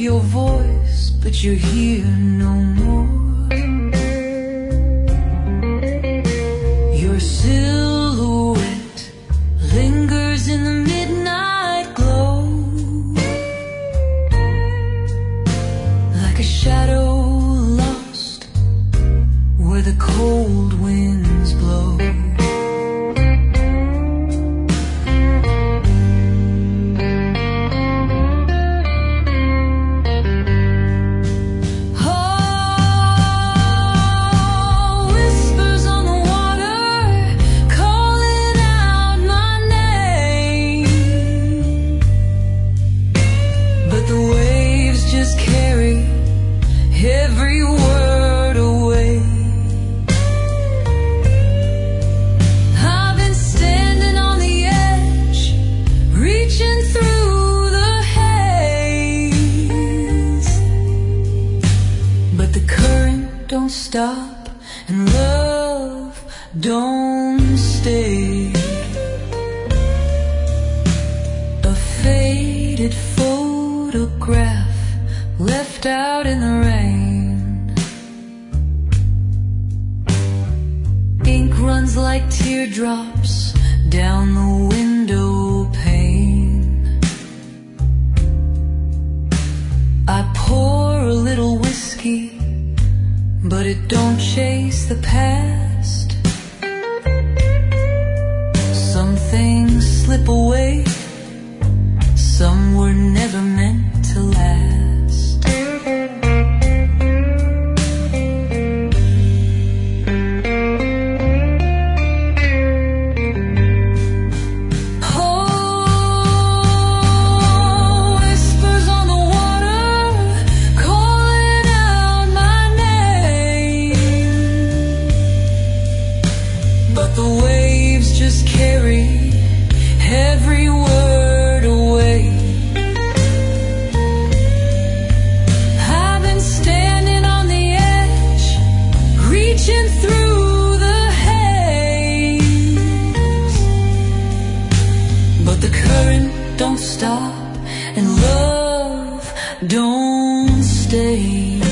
your voice, but you're here no more. Your silhouette lingers in the midnight glow, like a shadow lost where the cold winds blow. Every word away. I've been standing on the edge, reaching through the haze, but the current don't stop and love don't stay. A faded photograph left out in the rain. Ink runs like teardrops down the window pane. I pour a little whiskey, but it don't chase the past. Some things slip away, some were never meant to last. The waves just carry every word away. I've been standing on the edge, reaching through the haze, but the current don't stop and love don't stay.